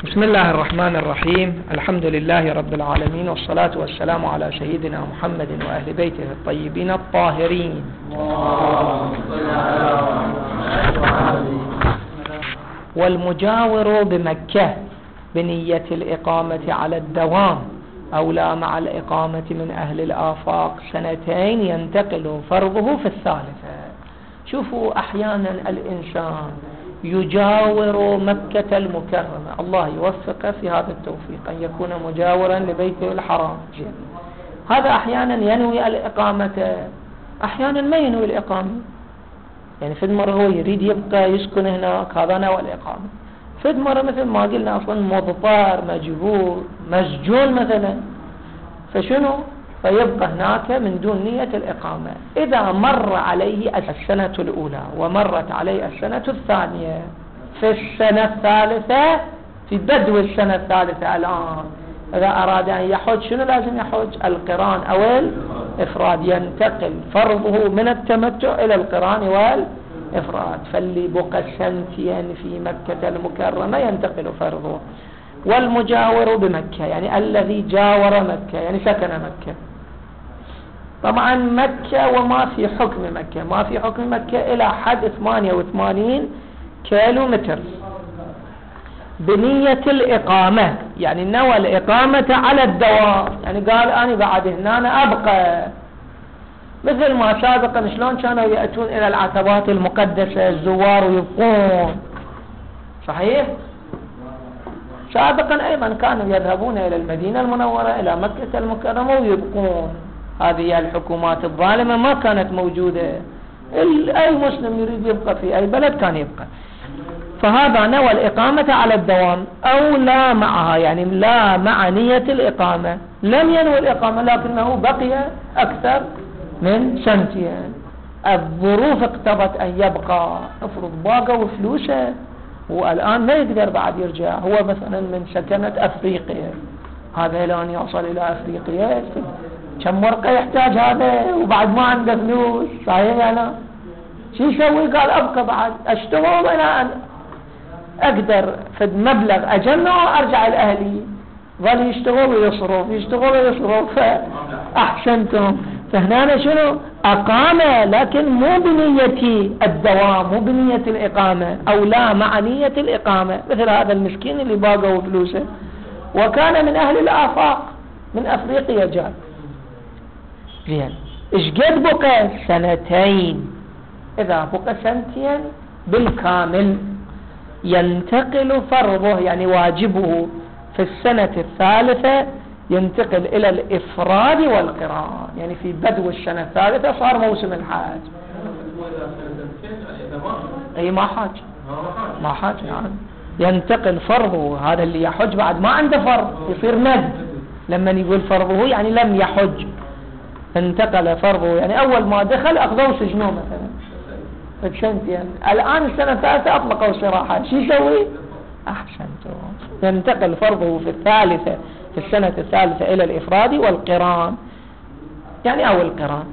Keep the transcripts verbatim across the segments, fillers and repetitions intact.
بسم الله الرحمن الرحيم. الحمد لله رب العالمين، والصلاة والسلام على سيدنا محمد وأهل بيته الطيبين الطاهرين. والمجاور بمكة بنية الإقامة على الدوام أو لا مع الإقامة من أهل الآفاق سنتين ينتقل فرضه في الثالثة. شوفوا أحيانا الإنسان يجاور مكة المكرمة، الله يوفقه في هذا التوفيق أن يكون مجاورا لبيته الحرام. هذا أحيانا ينوي الإقامة، أحيانا ما ينوي الإقامة. يعني في المرة هو يريد يبقى يسكن هناك، هذا نوى الإقامة. في المرة مثل ما قلنا أصلا مضطر مجبور مسجون مثلا، فشنو؟ فيبقى هناك من دون نية الإقامة. إذا مر عليه السنة الأولى ومرت عليه السنة الثانية، في السنة الثالثة في بدو السنة الثالثة الآن إذا أراد أن يحج شنو لازم يحج؟ القران أو الإفراد. ينتقل فرضه من التمتع إلى القران والإفراد. فاللي بقى سنتين في مكة المكرمة ينتقل فرضه. والمجاور بمكة يعني الذي جاور مكة يعني سكن مكة. طبعا مكة وما في حكم مكة، ما في حكم مكة إلى حد ثمانية وثمانين كيلو متر بنية الإقامة، يعني نوى الإقامة على الدوام. يعني قال أنا بعد هنا أنا أبقى، مثل ما سابقا شلون كانوا يأتون إلى العتبات المقدسة الزوار ويبقون، صحيح؟ سابقا أيضا كانوا يذهبون إلى المدينة المنورة إلى مكة المكرمة ويبقون. هذه الحكومات الظالمة ما كانت موجودة، أي مسلم يريد يبقى في أي بلد كان يبقى. فهذا نوى الإقامة على الدوام أو لا معها، يعني لا مع نية الإقامة، لم ينوي الإقامة لكنه بقي أكثر من سنتين. الظروف اقتضت أن يبقى، افرض باقة وفلوسه والآن ما يقدر بعد يرجع. هو مثلا من سكنة أفريقيا، هذا الآن يوصل إلى أفريقيا كم ورقة يحتاج هذا وبعد ما عنده فلوس، صحيح؟ أنا شو يسوي؟ قال أبقى بعد أشتغل إلى أن أقدر في مبلغ أجمع وأرجع لأهلي. ظل يشتغل ويصرف يشتغل ويصرف. فأحسنتم. فهنا شنو؟ أقامة لكن مو بنية الدوام، مو بنية الإقامة، أو لا مع نية الإقامة، مثل هذا المسكين اللي باقوا فلوسه وكان من أهل الآفاق من أفريقيا جاء. زين، إيش قد بقى؟ سنتين. إذا بقى سنتين بالكامل ينتقل فرضه، يعني واجبه في السنة الثالثة ينتقل إلى الإفراد والقران. يعني في بدو السنة الثالثة صار موسم الحج. أي ما حاج ما حاج يعني ينتقل فرضه. هذا اللي يحج بعد ما عنده فرض يصير ند. لما يقول فرضه يعني لم يحج، انتقل فرضه. يعني أول ما دخل أخذوه سجنوه مثلا فكشنتين، الآن السنة الثالثة أطلقوا سراحة. شو يسوي؟ أحسنتم. ينتقل فرضه في الثالثة في السنة الثالثة إلى الإفراد والقران، يعني أو القران.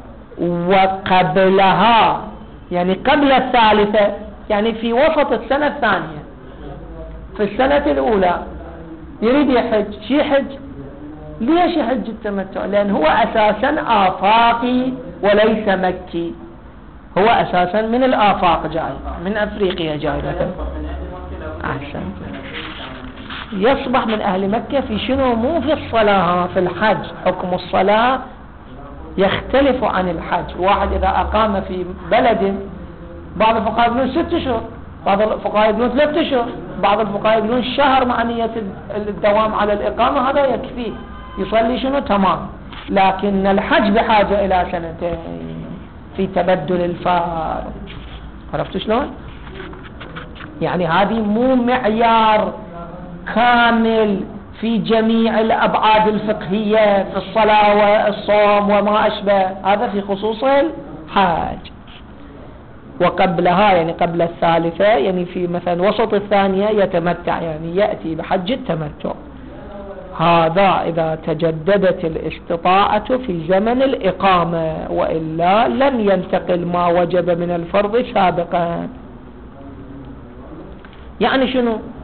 وقبلها يعني قبل الثالثة، يعني في وسط السنة الثانية في السنة الأولى يريد يحج. شي يحج؟ ليش يحج التمتع؟ لأن هو أساسا آفاقي وليس مكي. هو أساسا من الآفاق جاي، من أفريقيا جاي مثلا. أحسن. يصبح من أهل مكة في شنو؟ مو في الصلاة، في الحج. حكم الصلاة يختلف عن الحج. واحد إذا أقام في بلد، بعض الفقهاء يقولون ست أشهر، بعض الفقهاء يقولون ثلاثة أشهر، بعض الفقهاء يقولون شهر مع نية الدوام على الإقامة، هذا يكفي يصلي شنو تمام. لكن الحج بحاجة إلى سنتين في تبدل الفارق. عرفت شلون؟ يعني هذه مو معيار كامل في جميع الأبعاد الفقهية في الصلاة والصوم وما أشبه، هذا في خصوص الحاج. وقبلها يعني قبل الثالثة، يعني في مثلا وسط الثانية يتمتع، يعني يأتي بحج التمتع. هذا إذا تجددت الاستطاعة في زمن الإقامة، وإلا لم ينتقل ما وجب من الفرض سابقا. يعني شنو؟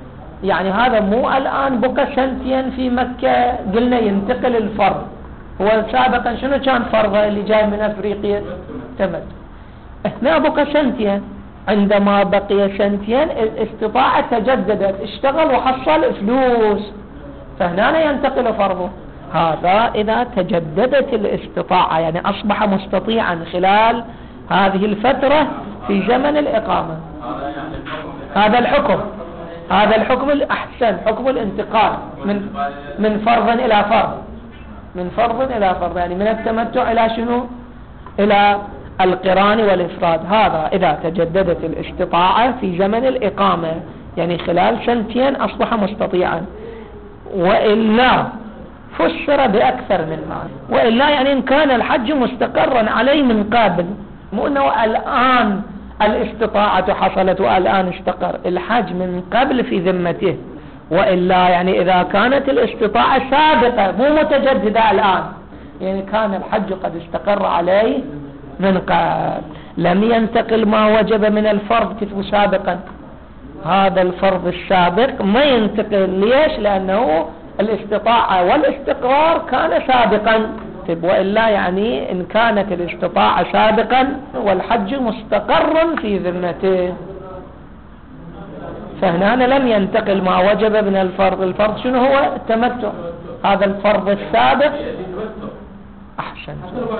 يعني هذا مو الآن بقى سنتين في مكة قلنا ينتقل الفرض. هو سابقا شنو كان فرضه اللي جاي من أفريقيا؟ تمت. هنا بقى سنتين، عندما بقي سنتين الاستطاعة تجددت، اشتغل وحصل فلوس، فهنا ينتقل فرضه. هذا إذا تجددت الاستطاعة، يعني أصبح مستطيعا خلال هذه الفترة في زمن الإقامة. هذا الحكم هذا الحكم الأحسن، حكم الانتقال من من فرض إلى فرض، من فرض إلى فرض، يعني من التمتع إلى شنو؟ إلى القران والإفراد. هذا إذا تجددت الاستطاعة في زمن الإقامة، يعني خلال سنتين أصبح مستطيعا. وإلا فسر بأكثر من هذا، وإلا يعني إن كان الحج مستقرا عليه من قبل، مو أنه الآن الاستطاعة حصلت والآن استقر، الحج من قبل في ذمته. وإلا يعني إذا كانت الاستطاعة سابقة مو متجددة الآن، يعني كان الحج قد استقر عليه من قبل، لم ينتقل ما وجب من الفرض كتب سابقا. هذا الفرض السابق ما ينتقل. ليش؟ لأنه الاستطاعة والاستقرار كان سابقا. وإلا يعني إن كانت الاستطاعة سابقا والحج مستقر في ذمته، فهنا لم ينتقل ما وجب من الفرض. الفرض شنو هو؟ التمتع، هذا الفرض السابق. أحسن.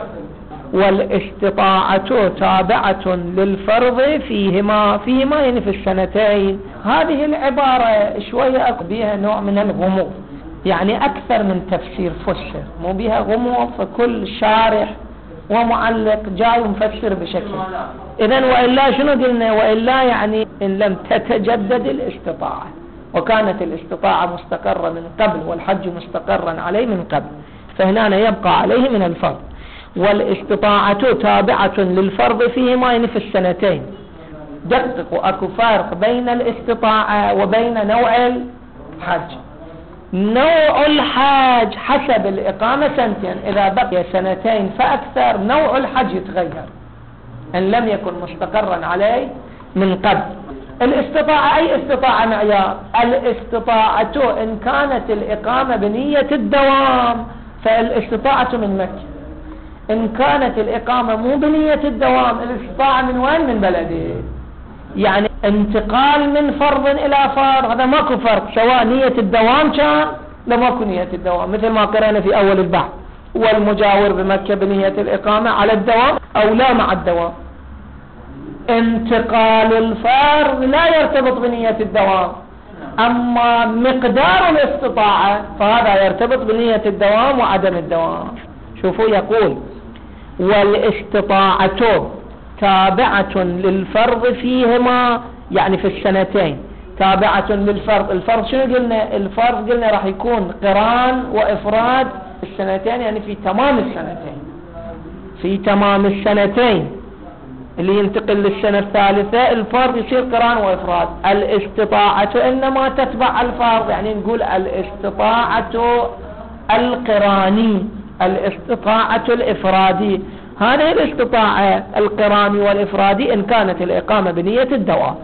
والاستطاعة تابعة للفرض فيهما فيهما يعني في السنتين. هذه العبارة شوية بها نوع من الغموض، يعني أكثر من تفسير فسر، مو بها غموض، فكل شارح ومعلق جاي مفسر بشكل. إذن وإلا شنو قلنا؟ وإلا يعني إن لم تتجدد الاستطاعة وكانت الاستطاعة مستقرة من قبل والحج مستقرا عليه من قبل، فهنا يبقى عليه من الفرض. والاستطاعة تابعة للفرض فيهما يعني في السنتين. دققوا، أكو فرق بين الاستطاعة وبين نوع الحج. نوع الحج حسب الإقامة سنتين، إذا بقي سنتين فأكثر نوع الحج يتغير إن لم يكن مستقرا عليه من قبل. الاستطاعة أي استطاعة معيار؟ الاستطاعة إن كانت الإقامة بنية الدوام فالاستطاعة من مكة. إن كانت الإقامة مو بنية الدوام، الاستطاعة من وين؟ من بلده. يعني انتقال من فرض إلى فرض هذا ماكو فرق، سواء نية الدوام كان لو ماكو نية الدوام، مثل ما قرأنا في أول البحث. والمجاور بمكة بنية الإقامة على الدوام أو لا مع الدوام. انتقال الفرض لا يرتبط بنية الدوام، أما مقدار الاستطاعة فهذا يرتبط بنية الدوام وعدم الدوام. شوفوا يقول والاستطاعة تابعة للفرض فيهما يعني في السنتين، تابعة للفرض. الفرض شنو قلنا؟ الفرض قلنا راح يكون قران وإفراد في السنتين، يعني في تمام السنتين. في تمام السنتين اللي ينتقل للسنة الثالثة الفرض يصير قران وإفراد. الاستطاعة إنما تتبع الفرض، يعني نقول الاستطاعة القراني، الاستطاعة الإفرادي. هذه الاستطاعة القراني والإفرادي إن كانت الإقامة بنية الدوام.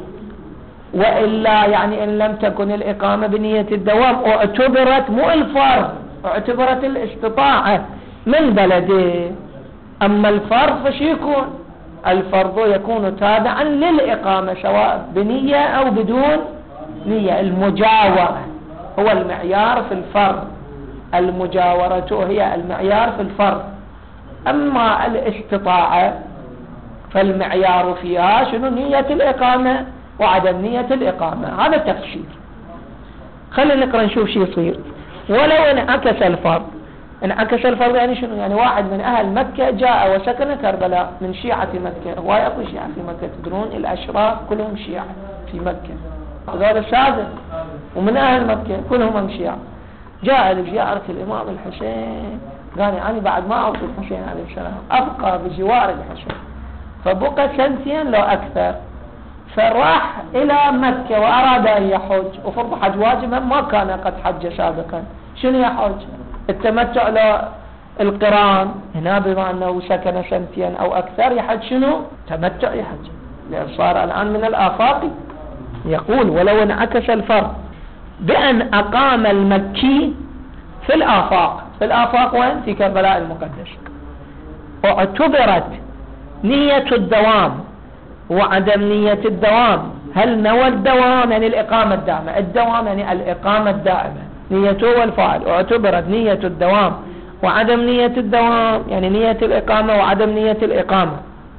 وإلا يعني إن لم تكن الإقامة بنية الدوام اعتبرت مو الفرض، اعتبرت الاستطاعة من بلده. أما الفرض فش يكون؟ الفرض يكون تابعا للإقامة سواء بنية أو بدون نية. المجاورة هو المعيار في الفرض، المجاورة هي المعيار في الفرض. أما الاستطاعة فالمعيار فيها شنو؟ نية الإقامة وعدم نية الإقامة. هذا تفسير. خلينا نقرأ نشوف شو يصير. ولو انعكس الفرض. انعكس الفرض يعني شنو؟ يعني واحد من أهل مكة جاء وسكن كربلاء من شيعة مكة. هواي أكو شيعة في مكة، تدرون الأشراف كلهم شيعة في مكة، هذا سابق، ومن أهل مكة كلهم شيعة. جاء لزيارة الإمام الحسين، قال يعني بعد ما أوصل الحسين عليه السلام أبقى بجوار الحسين، فبقى سنتين لو أكثر. فراح إلى مكة وأراد أن يحج، وفرض حج واجبا ما كان قد حج سابقا. شنو يحج؟ التمتع للقران، هنا بما أنه سكن سنتين أو أكثر يحج شنو؟ تمتع يحج، لأن صار الآن من الآفاق. يقول ولو انعكس الفرض بأن أقام المكي في الآفاق. في الآفاق وين؟ في كربلاء المقدس. واعتبرت نية الدوام وعدم نية الدوام. هل نوى الدوام يعني الإقامة الدائمة؟ الدوام يعني الإقامة الدائمة، نيته والفاعل. واعتبرت نية الدوام وعدم نية الدوام يعني نية الإقامة وعدم نية الإقامة.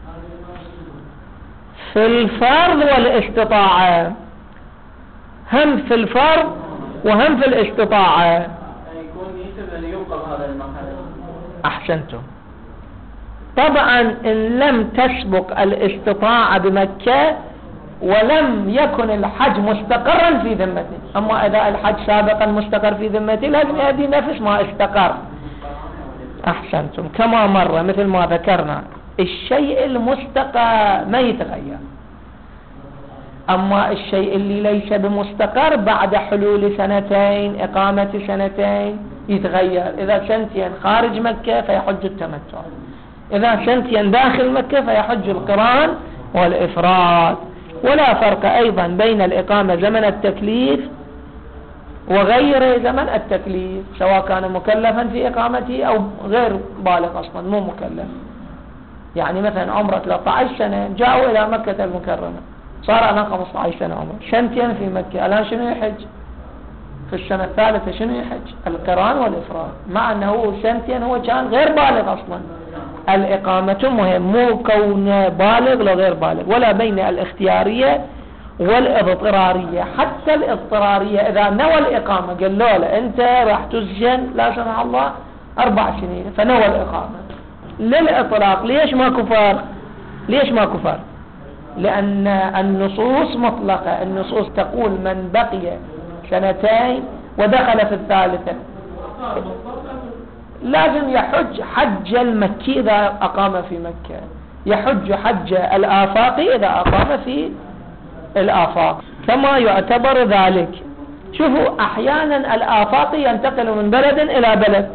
في الفرض والاستطاعة، هم في الفرض وهم في الاستطاعة. يكون يجب أن يوقف هذا المحل. أحسنتم. طبعا إن لم تسبق الاستطاعة بمكة ولم يكن الحج مستقرا في ذمته، أما إذا الحج سابقا مستقر في ذمته لازم يأتي نفس ما استقر. أحسنتم. كما مر مثل ما ذكرنا الشيء المستقر ما يتغير، أما الشيء اللي ليس بمستقر بعد حلول سنتين إقامة سنتين يتغير. إذا سنتين خارج مكة فيحج التمتع، إذا سنتين داخل مكة فيحج القران والإفراد. ولا فرق أيضا بين الإقامة زمن التكليف وغير زمن التكليف، سواء كان مكلفا في إقامته أو غير بالغ أصلا مو مكلف. يعني مثلا عمره ثلاثة عشر سنة جاءوا إلى مكة المكرمة، صار الآن خمسة عشر سنة عمره، سنتين في مكة، الآن شنو يحج؟ في السنة الثالثة شنو يحج؟ القران والإفراد، مع أنه سنتين هو كان غير بالغ أصلا. الإقامة مهم، مو كون بالغ لغير بالغ، ولا بين الاختيارية والاضطرارية. حتى الاضطرارية إذا نوى الإقامة قال له لا أنت راح تسجن لا سمح الله أربع سنين فنوى الإقامة للإطلاق. ليش ما كفر؟ ليش ما كفر؟ لأن النصوص مطلقة، النصوص تقول من بقي سنتين ودخل في الثالثة لازم يحج حج المكي إذا أقام في مكة، يحج حج الآفاقي إذا أقام في الآفاق، كما يعتبر ذلك. شوفوا أحيانا الآفاقي ينتقل من بلد إلى بلد،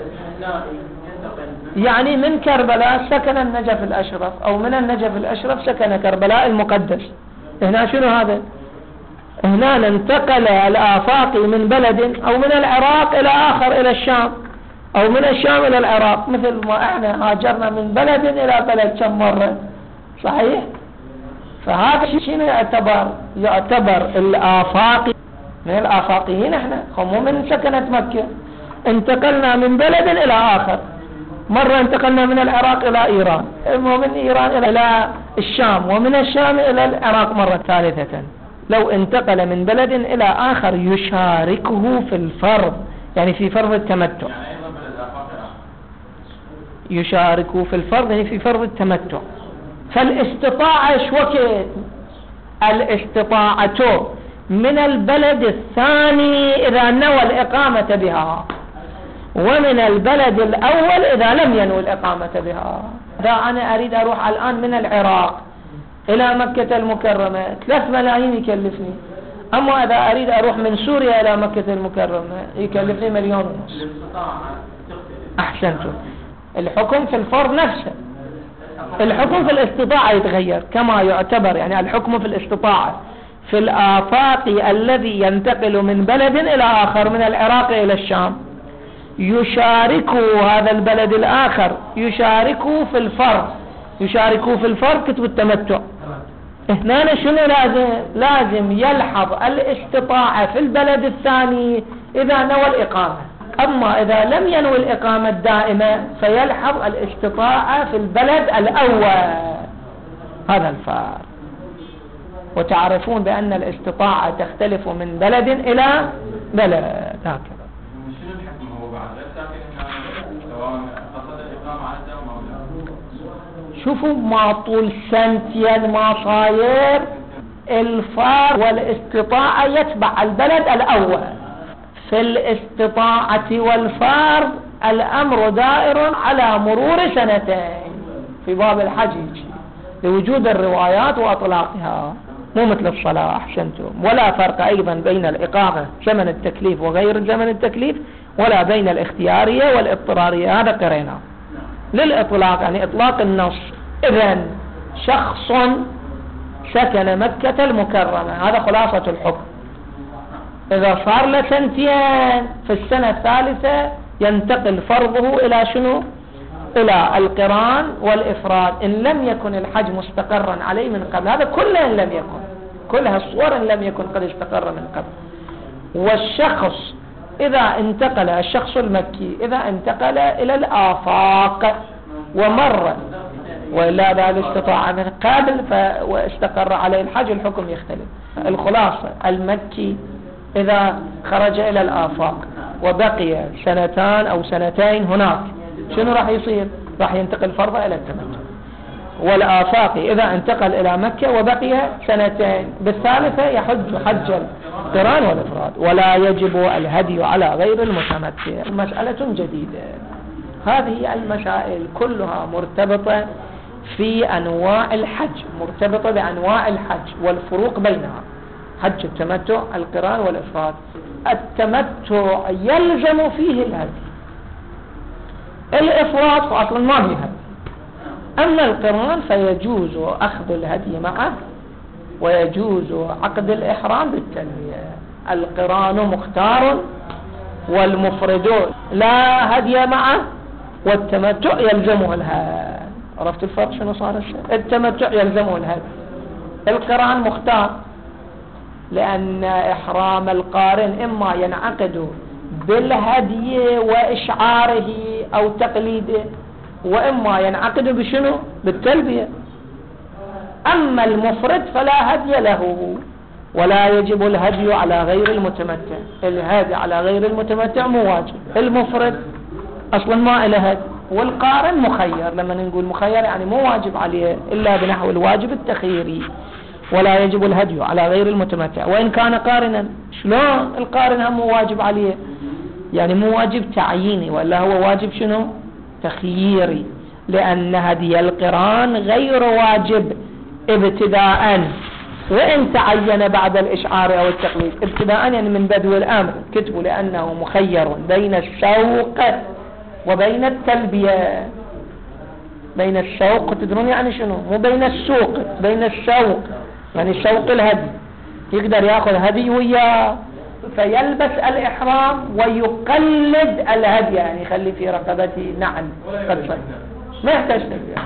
يعني من كربلاء سكن النجف الأشرف، أو من النجف الأشرف سكن كربلاء المقدس. هنا شنو هذا؟ هنا انتقل الآفاقي من بلد أو من العراق إلى آخر إلى الشام، أو من الشام إلى العراق، مثل ما احنا هاجرنا من بلد إلى بلد كم مرة، صحيح؟ فهذا شنو يعتبر؟ يعتبر الآفاقي من الآفاقيين احنا، هم من سكنت مكة، انتقلنا من بلد إلى آخر. مرة انتقلنا من العراق إلى إيران، ومن إيران إلى الشام، ومن الشام إلى العراق مرة ثالثة. لو انتقل من بلد إلى آخر يشاركه في الفرض، يعني في فرض التمتع، يشاركه في الفرض يعني في فرض التمتع. فالاستطاعة ايش وقت؟ الاستطاعة من البلد الثاني إذا نوى الإقامة بها، ومن البلد الأول إذا لم ينوي الإقامة بها. إذا أنا أريد أروح الآن من العراق إلى مكة المكرمة ثلاث ملايين يكلفني، أما إذا أريد أروح من سوريا إلى مكة المكرمة يكلفني مليون ونص. أحسنتم. الحكم في الفرض نفسه، الحكم في الاستطاعة يتغير كما يعتبر، يعني الحكم في الاستطاعة في الآفاقي الذي ينتقل من بلد إلى آخر، من العراق إلى الشام، يشاركه هذا البلد الآخر يشاركه في الفرض، يشاركه في الفرض كتب التمتع. هنا شنو لازم؟ لازم يلحظ الاستطاعة في البلد الثاني إذا نوى الإقامة، أما إذا لم ينوي الإقامة الدائمة فيلحظ الاستطاعة في البلد الأول. هذا الفرق. وتعرفون بأن الاستطاعة تختلف من بلد إلى بلد هكذا. شنو الحكم هو بعد سواء قصد الإقامة عدة أو لا؟ شوفوا ما طول سنتين ما صاير، الفرض والاستطاعة يتبع البلد الأول. في الاستطاعة والفرض الأمر دائر على مرور سنتين في باب الحج لوجود الروايات وأطلاقها، مو مثل الصلاة. أحسنتم. ولا فرق أيضا بين الإقامة زمن التكليف وغير زمن التكليف، ولا بين الاختيارية والاضطرارية، هذا قرينا للإطلاق، يعني إطلاق النص. إذن شخص سكن مكة المكرمة، هذا خلاصة الحكم. إذا صار له سنتين في السنة الثالثة ينتقل فرضه إلى شنو؟ إلى القران والإفراد إن لم يكن الحج مستقرا عليه من قبل. هذا كله إن لم يكن، كلها الصور إن لم يكن قد استقر من قبل. والشخص إذا انتقل، الشخص المكي إذا انتقل إلى الآفاق ومر وإلا ذلك استطاع من قبل واستقر عليه الحج الحكم يختلف. الخلاصة المكي إذا خرج إلى الآفاق وبقي سنتان أو سنتين هناك شنو راح يصير؟ راح ينتقل فرضه إلى التمتع. والآفاقي إذا انتقل إلى مكة وبقي سنتين بالثالثة يحج حج القران والإفراد، ولا يجب الهدي على غير المتمتع. مسألة جديدة. هذه المسائل كلها مرتبطة في أنواع الحج، مرتبطة بأنواع الحج والفروق بينها. حج التمتع، القران والإفراد. التمتع يلزم فيه الهدي، الإفراد أصلا ما فيه هدي. أما القران فيجوز أخذ الهدي معه ويجوز عقد الإحرام بالتلبية. القران مختار والمفرد لا هدي معه، والتمتع يلزمه الهدي. عرفت الفرق شنو صار الشيء؟ التمتع يلزمه الهدي، القران مختار لأن إحرام القارن إما ينعقد بالهدي وإشعاره أو تقليده، وإما ينعقد بشنو؟ بالتلبية. أما المفرد فلا هدي له، ولا يجب الهدي على غير المتمتع. الهدي على غير المتمتع مو واجب، المفرد أصلا ما إله هدي، والقارن مخير. لما نقول مخير يعني مو واجب عليه إلا بنحو الواجب التخييري. ولا يجب الهدي على غير المتمتع وإن كان قارنا. شلون القارن هم مو واجب عليه؟ يعني مو واجب تعييني، ولا هو واجب شنو؟ تخييري، لأن هدي القران غير واجب ابتداء، وإن تعين بعد الإشعار أو التقليد. ابتداء يعني من بدو الأمر كتبوا لأنه مخير بين الشوق وبين التلبية. بين الشوق تدرون يعني شنو؟ مو بين السوق، بين الشوق يعني الشوق الهدي. يقدر يأخذ هدي وياه فيلبس الإحرام ويقلد الهدي، يعني يخلي في رقبته نعل قد صد ما يحتاج تلبية،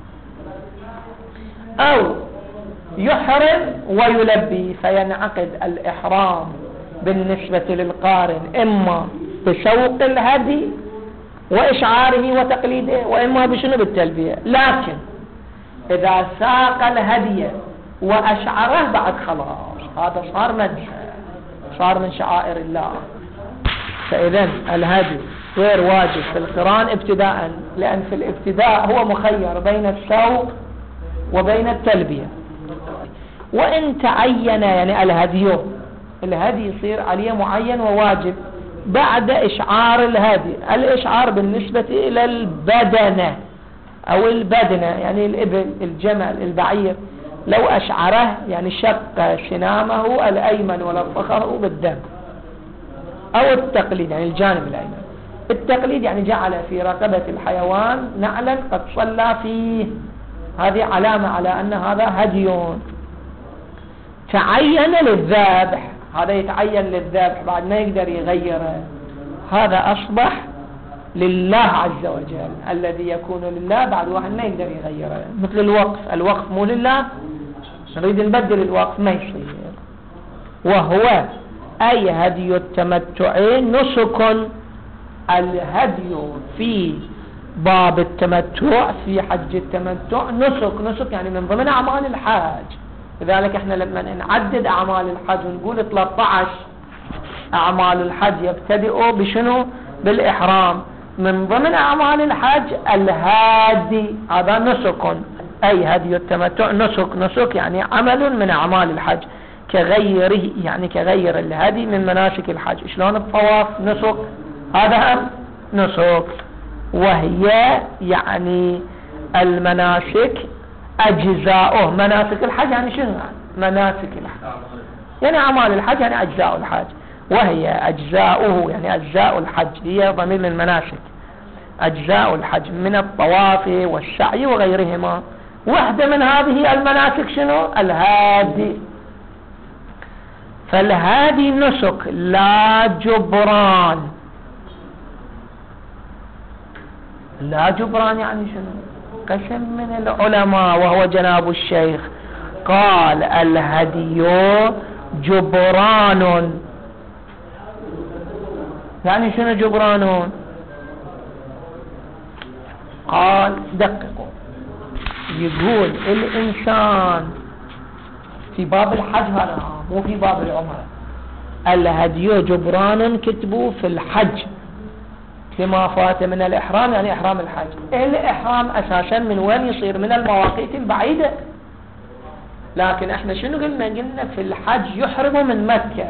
أو يحرم ويلبي فينعقد الإحرام بالنسبة للقارن إما بشوق الهدي وإشعاره وتقليده، وإما بشنو؟ بالتلبية. لكن إذا ساق الهدي وأشعره بعد خلاص هذا صار منشأ، صار من شعائر الله. فإذا الهدي غير واجب في القران ابتداء، لأن في الابتداء هو مخير بين الشوق وبين التلبية. وإن تعين يعني الهدي الهدي يصير عليه معين وواجب بعد إشعار الهدي. الإشعار بالنسبة إلى البدنة أو البدنة يعني الإبل، الجمل، البعير، لو أشعره يعني شق سنامه الأيمن ولفخه بالدم. أو التقليد يعني الجانب الأيمن. التقليد يعني جعل في رقبة الحيوان نعلا قد صلى فيه، هذه علامة على أن هذا هدي. تعين للذبح، هذا يتعين للذبح بعد ما يقدر يغيره، هذا أصبح لله عز وجل، الذي يكون لله بعد واحد ما يقدر يغيره. مثل الوقف، الوقف مو لله، نريد نبدل الوقف ما يصير. وهو أي هدي التمتع نسك. الهدي في باب التمتع في حج التمتع نسك. نسك يعني من ضمن أعمال الحج. لذلك احنا لما نعدد أعمال الحج ونقول ثلاثة عشر أعمال الحج يبتدئوا بشنو؟ بالإحرام. من ضمن أعمال الحج الهادي، هذا نسك. أي هدي التمتع نسك. نسك يعني عمل من أعمال الحج كغيره، يعني كغير الهدي من مناسك الحج. شلون الطواف نسك؟ هذا هم نسك. وهي يعني المناسك أجزاؤه. مناسك الحج يعني شنو؟ مناسك الحج يعني أعمال الحج يعني أجزاء الحج، وهي أجزاؤه يعني أجزاء الحج، هي ضمن المناسك. أجزاء الحج من الطواف والسعي وغيرهما. واحدة من هذه المناسك شنو؟ الهادي. فالهادي نسك لا جبران. لا جبران يعني شنو؟ قسم من العلماء وهو جناب الشيخ قال الهدي جبران. يعني شنو جبران؟ قال دققوا، يقول الإنسان في باب الحج، هذا مو في باب العمرة، الهدي جبران كتبوا في الحج لما فات من الإحرام، يعني إحرام الحج. الإحرام أساسا من وين يصير؟ من المواقيت البعيدة. لكن احنا شنو قلنا؟ قلنا في الحج يحرم من مكة.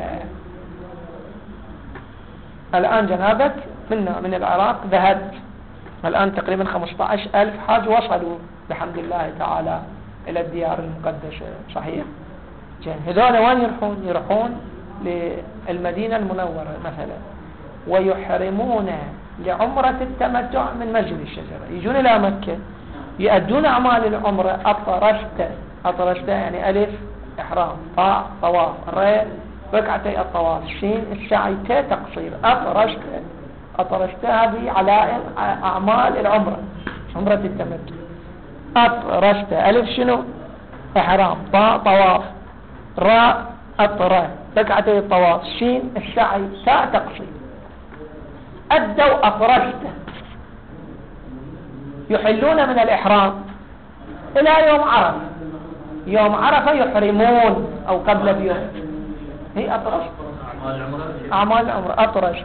الآن جنابك منا من العراق ذهبت، الآن تقريبا خمسة عشر ألف حاج وصلوا بحمد الله تعالى إلى الديار المقدسة، صحيح؟ جن هذول وين يروحون؟ يروحون للمدينة المنورة مثلا، ويحرمون لعمرة التمتع من مسجد الشجرة، يجون إلى مكة يؤدون أعمال العمرة. أطرشت، أطرشت يعني ألف إحرام، طاء طواف، راء ركعتي الطواف، شين السعي، تاء تقصير. أطرشت، أطرشت هذه علائم أعمال العمرة، عمرة التمتع. أطرشت ألف شنو؟ إحرام، طاء طواف، راء أطرة ركعتي الطواف، شين السعي، تاء تقصير. أدوا أطرشت، يحلون من الإحرام إلى يوم عرفة. يوم عرفة يحرمون أو قبل بيوم. هي أطرشت أعمال العمرة. أطرشت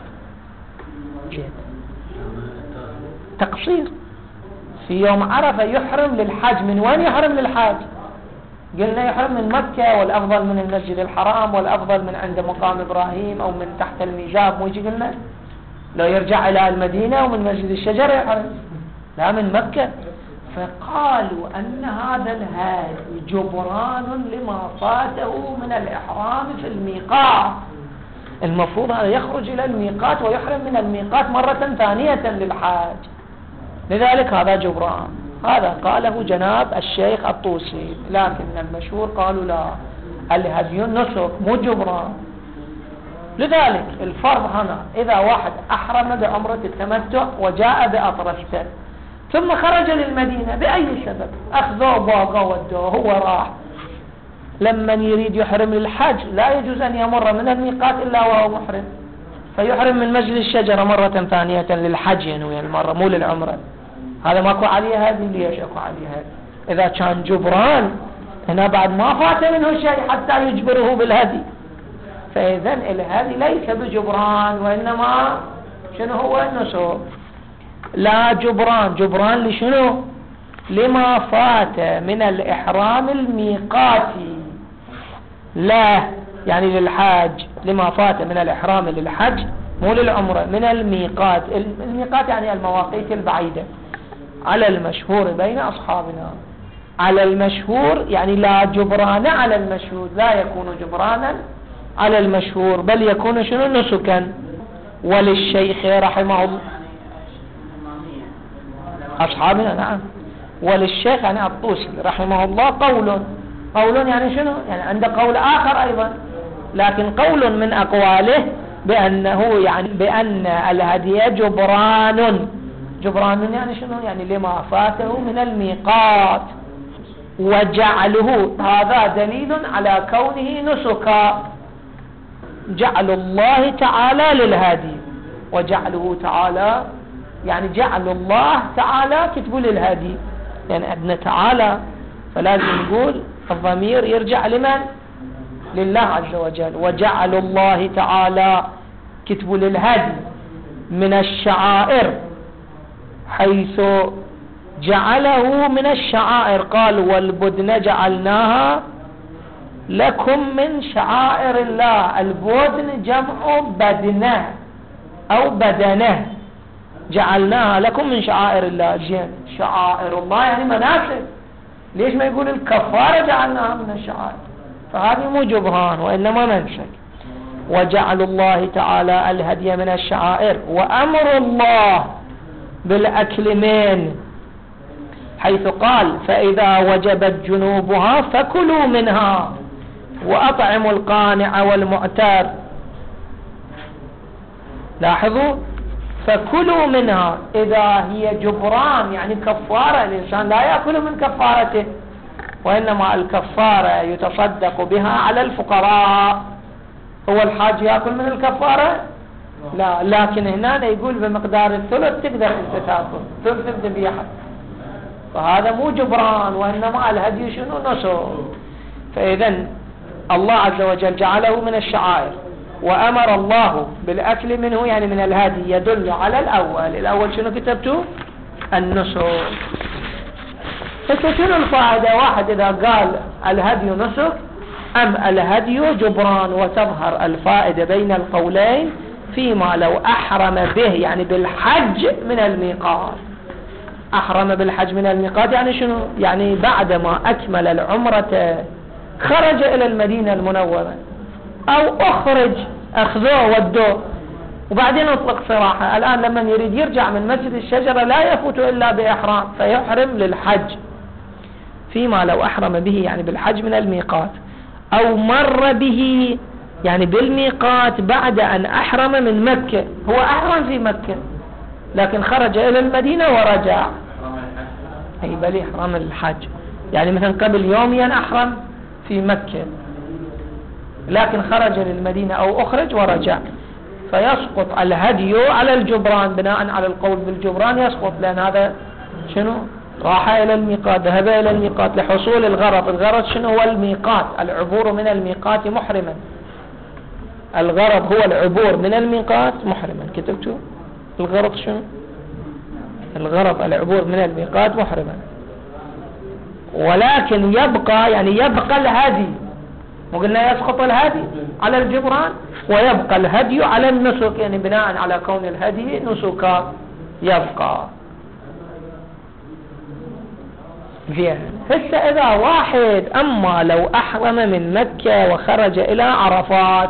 تقصير. في يوم عرفة يحرم للحج. من وين يحرم للحج؟ قلنا يحرم من مكة، والأفضل من المسجد الحرام، والأفضل من عند مقام إبراهيم أو من تحت الميجاب. مو يجي قلنا لو يرجع إلى المدينة ومن مسجد الشجرة يحرم، لا من مكة. فقالوا أن هذا الهادي جبران لما فاته من الإحرام في الميقات. المفروض هذا يخرج إلى الميقات ويحرم من الميقات مرة ثانية للحاج، لذلك هذا جبران. هذا قاله جناب الشيخ الطوسي، لكن المشهور قالوا لا، الهدي نسك مو جبران. لذلك الفرض هنا إذا واحد أحرم بعمرة التمتع وجاء بأطرشته ثم خرج للمدينة بأي سبب، أخذوه باقه ودوه، هو راح، لما يريد يحرم للحج لا يجوز أن يمر من الميقات إلا وهو محرم، فيحرم من مسجد الشجرة مرة ثانية للحج ينوي المرة مو للعمرة. هذا ماكو عليه هذه. ليش اكو عليه هذه؟ إذا كان جبران هنا بعد ما فات منه شيء حتى يجبره بالهدي، فإذا الهدي ليس بجبران، وإنما شنو هو؟ النسك. لا جبران. جبران لشنو؟ لما فات من الإحرام الميقاتي، لا يعني للحاج، لما فات من الإحرام للحج مو للعمرة، من الميقات. الميقات يعني المواقيت البعيدة على المشهور بين أصحابنا. على المشهور يعني لا جبران على المشهور، لا يكون جبرانا على المشهور، بل يكون شنو؟ نسكا. وللشيخ رحمه الله أصحابنا، نعم، وللشيخ يعني الطوسي رحمه الله قول. قول يعني شنو؟ يعني عنده قول آخر أيضا، لكن قول من أقواله بأنه يعني بأن الهدي جبران. جبران يعني شنو؟ يعني لما فاته من الميقات. وجعله هذا دليل على كونه نسكا، جعل الله تعالى للهادي، وجعله تعالى يعني جعل الله تعالى كتب للهادي، يعني ابن تعالى، فلازم نقول الضمير يرجع لمن؟ لله عز وجل. وجعل الله تعالى كتب للهادي من الشعائر، حيث جعله من الشعائر. قال والبدن جعلناها لكم من شعائر الله. البدن جمع بدنه أو بدنه، جعلناها لكم من شعائر الله. زين، شعائر الله يعني مناسك، ليش ما يقول الكفارة جعلناها من الشعائر؟ فهذه مو جبران وإنما منسك. وجعل الله تعالى الهدي من الشعائر. وأمر الله بالأكل من، حيث قال فإذا وجبت جنوبها فكلوا منها. وأطعموا القانع والمعتر. لاحظوا، فكلوا منها إذا هي جبران يعني كفارة، الإنسان لا يأكل من كفارته، وإنما الكفارة يتصدق بها على الفقراء. هو الحاج يأكل من الكفارة؟ لا، لكن هنا يقول بمقدار الثلث تقدر أنت تأكل ثلث الذبيحة، فهذا مو جبران، وإنما الهدي شنو؟ نسك. فإذا الله عز وجل جعله من الشعائر، وأمر الله بالأكل منه يعني من الهدي، يدل على الأول. الأول شنو كتبته؟ النسك. فشنو الفائدة؟ واحد إذا قال الهدي نسك أم الهدي جبران، وتظهر الفائدة بين القولين فيما لو أحرم به يعني بالحج من الميقات. أحرم بالحج من الميقات يعني شنو؟ يعني بعدما أكمل العمرة خرج إلى المدينة المنورة، أو أخرج أخذوه ودوه وبعدين أطلق سراحة. الآن لما يريد يرجع من مسجد الشجرة لا يفوت إلا بإحرام، فيحرم للحج فيما لو أحرم به يعني بالحج من الميقات، أو مر به يعني بالميقات بعد أن أحرم من مكة. هو أحرم في مكة لكن خرج إلى المدينة ورجع، أي بل إحرام الحج. يعني مثلا قبل يومين أحرم في مكة لكن خرج للمدينة أو أخرج ورجع، فيسقط الهدي على الجبران بناء على القول بالجبران، يسقط لأن هذا شنو؟ راح إلى الميقات، ذهب إلى الميقات لحصول الغرض. الغرض شنو؟ هو الميقات، العبور من الميقات محرما. الغرض هو العبور من الميقات محرما. كتبته الغرض شنو؟ الغرض العبور من الميقات محرما، ولكن يبقى يعني يبقى الهدي. وقلنا يسقط الهدي على الجبران ويبقى الهدي على النسك، يعني بناء على كون الهدي نسكا يبقى. زين، هسه إذا واحد أما لو أحرم من مكة وخرج إلى عرفات،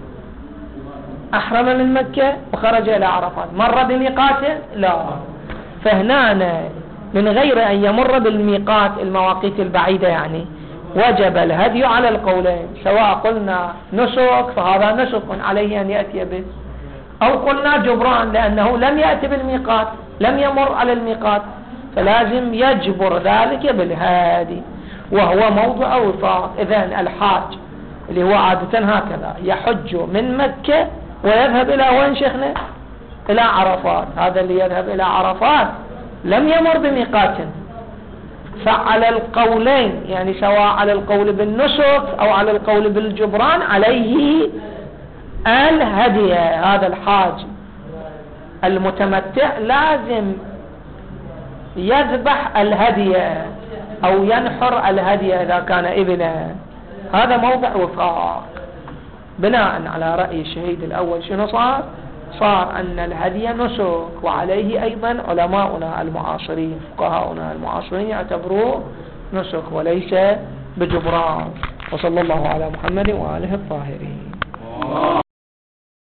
أحرم من مكة وخرج إلى عرفات، مر بميقاته؟ لا، فهنا من غير أن يمر بالميقات المواقيت البعيدة يعني وجب الهدي على القولين، سواء قلنا نسك فهذا نسك عليه أن يأتي به، أو قلنا جبران لأنه لم يأتي بالميقات، لم يمر على الميقات، فلازم يجبر ذلك بالهادي وهو موضع وفاق. إذن الحاج اللي هو عادة هكذا يحج من مكة ويذهب إلى وين شيخنا؟ إلى عرفات. هذا اللي يذهب إلى عرفات لم يمر بميقات، فعلى القولين يعني سواء على القول بالنسك أو على القول بالجبران عليه الهدي. هذا الحاج المتمتع لازم يذبح الهدي أو ينحر الهدي إذا كان ابنه. هذا موضع وفاق. بناء على رأي الشهيد الأول شنو صار؟ صار أن الهدي نسك، وعليه أيضا علماؤنا المعاصرين فقهاؤنا المعاصرين يعتبروه نسك وليس بجبران. وصلى الله على محمد وآله الطاهرين.